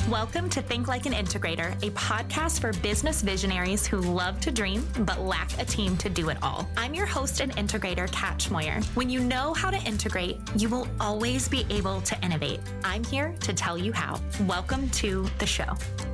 Welcome to Think Like an Integrator, a podcast for business visionaries who love to dream but lack a team to do it all. I'm your host and integrator, Kat Schmoyer. When you know how to integrate, you will always be able to innovate. I'm here to tell you how. Welcome to the show.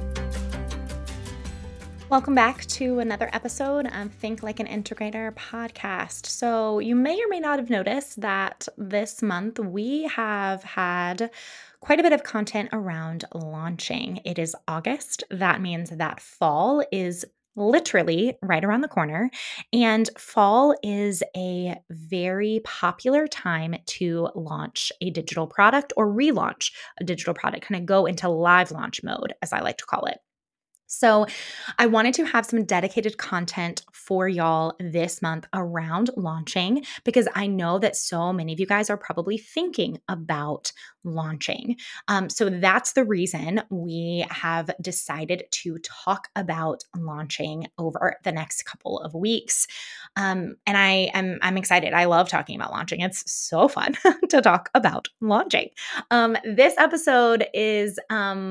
Welcome back to another episode of Think Like an Integrator podcast. So you may or may not have noticed that this month we have had quite a bit of content around launching. It is August. That means that fall is literally right around the corner. And fall is a very popular time to launch a digital product or relaunch a digital product, kind of go into live launch mode, as I like to call it. So I wanted to have some dedicated content for y'all this month around launching because I know that so many of you guys are probably thinking about launching. So that's the reason we have decided to talk about launching over the next couple of weeks. And I'm excited. I love talking about launching. It's so fun to talk about launching. This episode is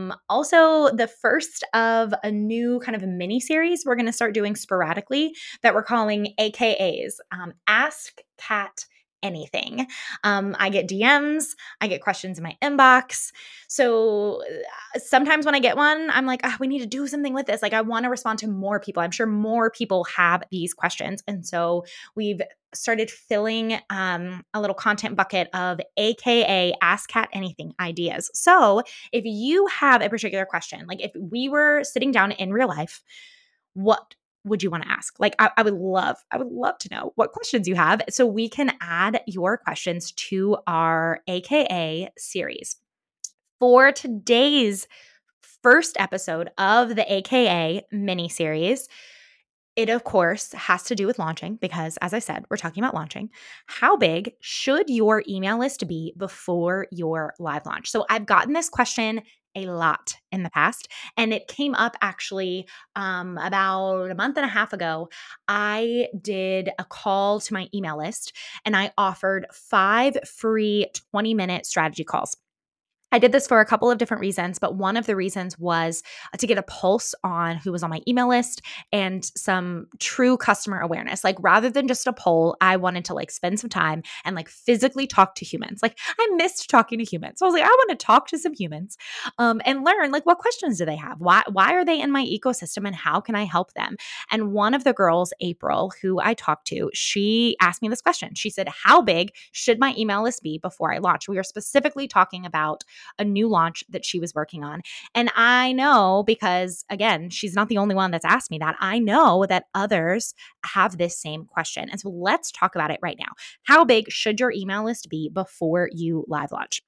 also the first of a new kind of mini series we're going to start doing sporadically that we're calling AKAs, Ask Kat Anything. I get DMs, I get questions in my inbox. So sometimes when I get one, I'm like, we need to do something with this. Like, I want to respond to more people. I'm sure more people have these questions. And so we've started filling a little content bucket of AKA Ask Kat Anything ideas. So if you have a particular question, like if we were sitting down in real life, what would you want to ask? Like, I would love to know what questions you have so we can add your questions to our AKA series. For today's first episode of the AKA mini series, it, of course, has to do with launching because, as I said, we're talking about launching. How big should your email list be before your live launch? So I've gotten this question a lot in the past, and it came up actually about a month and a half ago. I did a call to my email list, and I offered 5 free 20-minute strategy calls. I did this for a couple of different reasons, but one of the reasons was to get a pulse on who was on my email list and some true customer awareness. Like, rather than just a poll, I wanted to spend some time and physically talk to humans. Like, I missed talking to humans. So I was like, I want to talk to some humans and learn what questions do they have? Why are they in my ecosystem and how can I help them? And one of the girls, April, who I talked to, she asked me this question. She said, how big should my email list be before I launch? We are specifically talking about a new launch that she was working on. And I know, because again, she's not the only one that's asked me that. I know that others have this same question. And so let's talk about it right now. How big should your email list be before you live launch?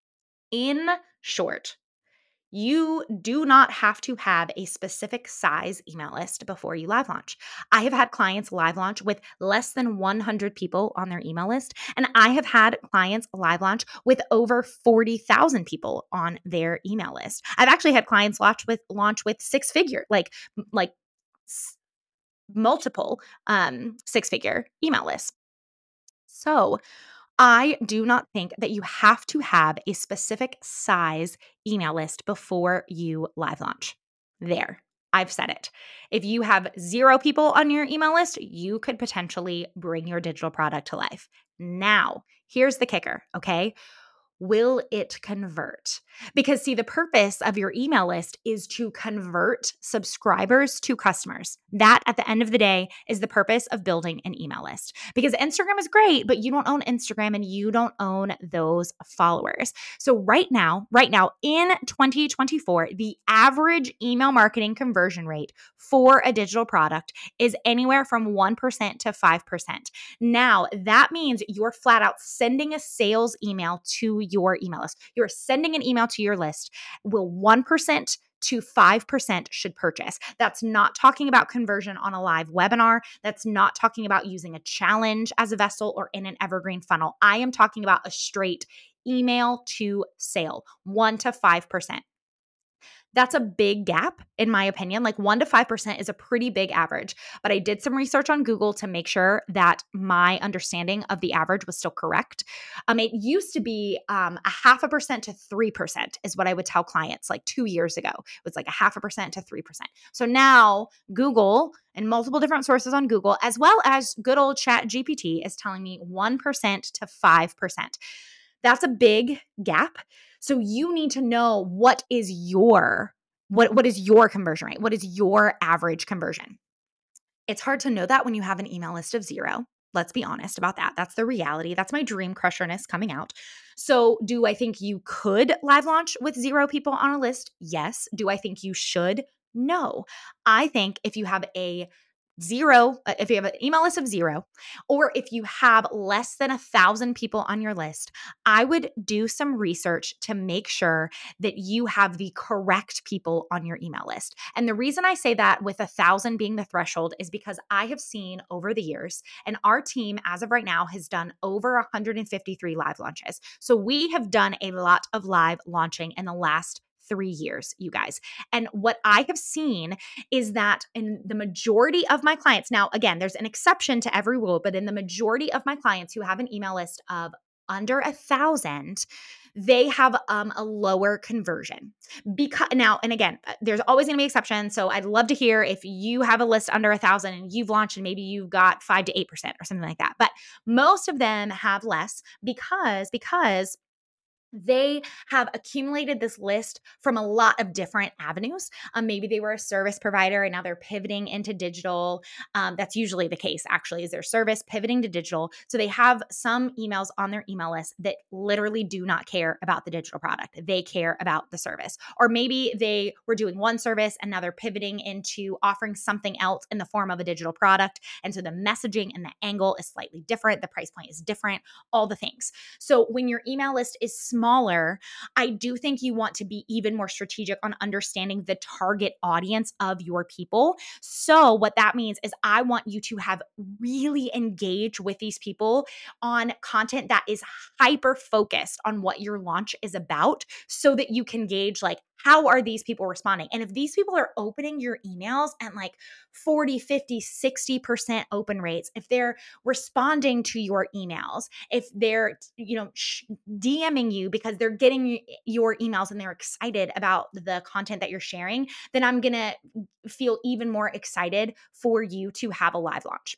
In short, you do not have to have a specific size email list before you live launch. I have had clients live launch with less than 100 people on their email list, and I have had clients live launch with over 40,000 people on their email list. I've actually had clients launch with six-figure, multiple six-figure email lists. So I do not think that you have to have a specific size email list before you live launch. There, I've said it. If you have 0 people on your email list, you could potentially bring your digital product to life. Now, here's the kicker, okay? Will it convert? Because see, the purpose of your email list is to convert subscribers to customers. That, at the end of the day, is the purpose of building an email list. Because Instagram is great, but you don't own Instagram and you don't own those followers. So right now in 2024, the average email marketing conversion rate for a digital product is anywhere from 1% to 5%. Now, that means you're flat out sending a sales email to your email list. You're sending an email to your list. Will 1% to 5% should purchase. That's not talking about conversion on a live webinar. That's not talking about using a challenge as a vessel or in an evergreen funnel. I am talking about a straight email to sale, 1 to 5%. That's a big gap, in my opinion. Like 1 to 5% is a pretty big average. But I did some research on Google to make sure that my understanding of the average was still correct. It used to be a 0.5% to 3% is what I would tell clients like 2 years ago. It was like a 0.5% to 3%. So now Google and multiple different sources on Google, as well as good old Chat GPT, is telling me 1% to 5%. That's a big gap. So you need to know what is your conversion rate? What is your average conversion? It's hard to know that when you have an email list of 0. Let's be honest about that. That's the reality. That's my dream crusherness coming out. So, do I think you could live launch with 0 people on a list? Yes. Do I think you should? No. I think if you have a 0, if you have an email list of 0, or if you have less than 1,000 people on your list, I would do some research to make sure that you have the correct people on your email list. And the reason I say that with 1,000 being the threshold is because I have seen over the years, and our team as of right now has done over 153 live launches. So we have done a lot of live launching in the last 3 years, you guys. And what I have seen is that in the majority of my clients, now again, there's an exception to every rule, but in the majority of my clients who have an email list of under 1,000, they have a lower conversion. Because now, and again, there's always going to be exceptions. So I'd love to hear if you have a list under 1,000 and you've launched and maybe you've got 5 to 8% or something like that. But most of them have less because they have accumulated this list from a lot of different avenues. Maybe they were a service provider and now they're pivoting into digital. That's usually the case, actually, is their service pivoting to digital. So they have some emails on their email list that literally do not care about the digital product. They care about the service. Or maybe they were doing one service and now they're pivoting into offering something else in the form of a digital product. And so the messaging and the angle is slightly different. The price point is different, all the things. So when your email list is smaller, I do think you want to be even more strategic on understanding the target audience of your people. So what that means is I want you to have really engaged with these people on content that is hyper focused on what your launch is about so that you can gauge like how are these people responding? And if these people are opening your emails at like 40, 50, 60% open rates, if they're responding to your emails, if they're, DMing you because they're getting your emails and they're excited about the content that you're sharing, then I'm going to feel even more excited for you to have a live launch.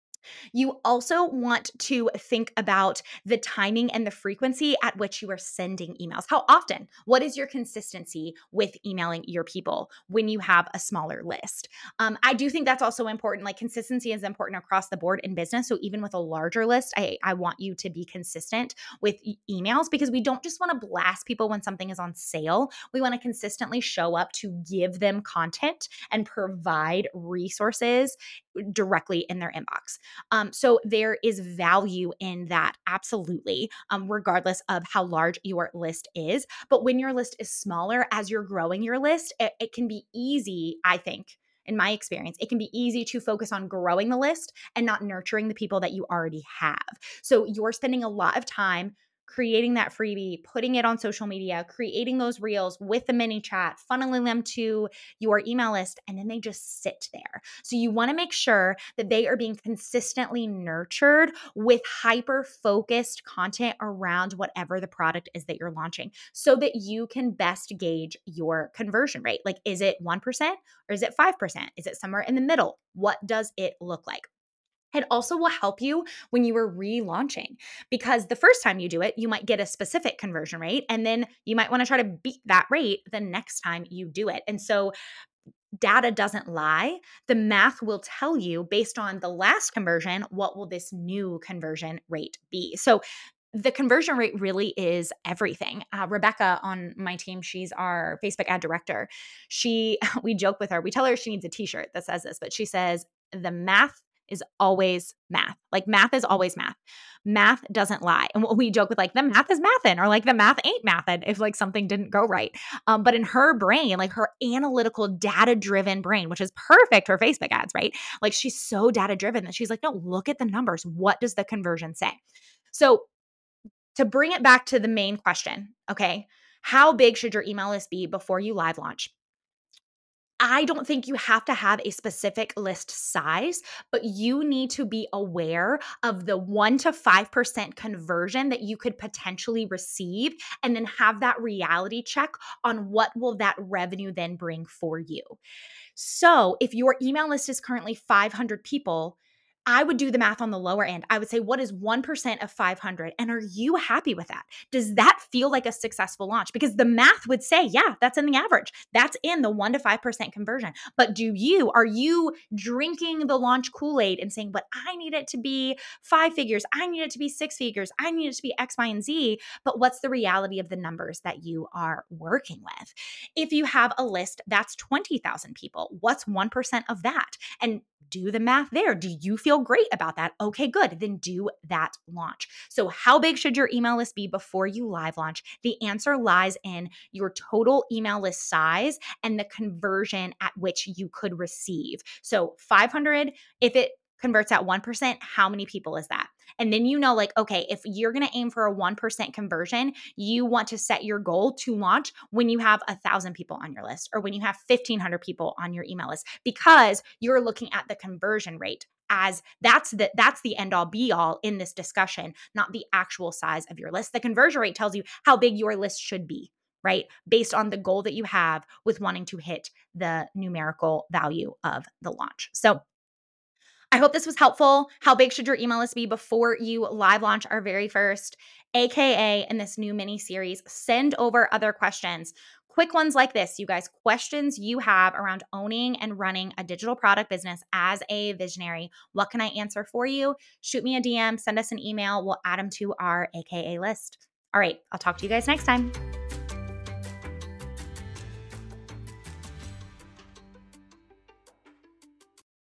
You also want to think about the timing and the frequency at which you are sending emails. How often? What is your consistency with emailing your people when you have a smaller list? I do think that's also important. Like consistency is important across the board in business. So even with a larger list, I want you to be consistent with emails because we don't just want to blast people when something is on sale. We want to consistently show up to give them content and provide resources directly in their inbox. So there is value in that, absolutely, regardless of how large your list is. But when your list is smaller, as you're growing your list, it can be easy, I think. In my experience, it can be easy to focus on growing the list and not nurturing the people that you already have. So you're spending a lot of time creating that freebie, putting it on social media, creating those reels with the mini chat, funneling them to your email list, and then they just sit there. So you want to make sure that they are being consistently nurtured with hyper focused content around whatever the product is that you're launching so that you can best gauge your conversion rate. Like, is it 1% or is it 5%? Is it somewhere in the middle? What does it look like? It also will help you when you are relaunching because the first time you do it, you might get a specific conversion rate, and then you might want to try to beat that rate the next time you do it. And so data doesn't lie. The math will tell you based on the last conversion, what will this new conversion rate be? So the conversion rate really is everything. Rebecca on my team, she's our Facebook ad director. We joke with her. We tell her she needs a t-shirt that says this, but she says the math is always math. Like math is always math. Math doesn't lie. And we joke with like the math is mathin', or like the math ain't mathin' if like something didn't go right. But in her brain, like her analytical, data-driven brain, which is perfect for Facebook ads, right? Like she's so data-driven that she's like, no, look at the numbers. What does the conversion say? So to bring it back to the main question, okay, how big should your email list be before you live launch? I don't think you have to have a specific list size, but you need to be aware of the 1 to 5% conversion that you could potentially receive, and then have that reality check on what will that revenue then bring for you. So if your email list is currently 500 people, I would do the math on the lower end. I would say, what is 1% of 500? And are you happy with that? Does that feel like a successful launch? Because the math would say, yeah, that's in the average. That's in the 1 to 5% conversion. But are you drinking the launch Kool-Aid and saying, but I need it to be 5 figures. I need it to be 6 figures. I need it to be X, Y, and Z. But what's the reality of the numbers that you are working with? If you have a list that's 20,000 people, what's 1% of that? And do the math there. Do you feel great about that? Okay, good. Then do that launch. So, how big should your email list be before you live launch? The answer lies in your total email list size and the conversion at which you could receive. So, 500, if it converts at 1%, how many people is that? And then like, okay, if you're going to aim for a 1% conversion, you want to set your goal to launch when you have 1,000 people on your list, or when you have 1,500 people on your email list, because you're looking at the conversion rate as that's the end all be all in this discussion, not the actual size of your list. The conversion rate tells you how big your list should be, right? Based on the goal that you have with wanting to hit the numerical value of the launch. So I hope this was helpful. How big should your email list be before you live launch our very first AKA in this new mini series? Send over other questions. Quick ones like this, you guys, questions you have around owning and running a digital product business as a visionary. What can I answer for you? Shoot me a DM, send us an email. We'll add them to our AKA list. All right, I'll talk to you guys next time.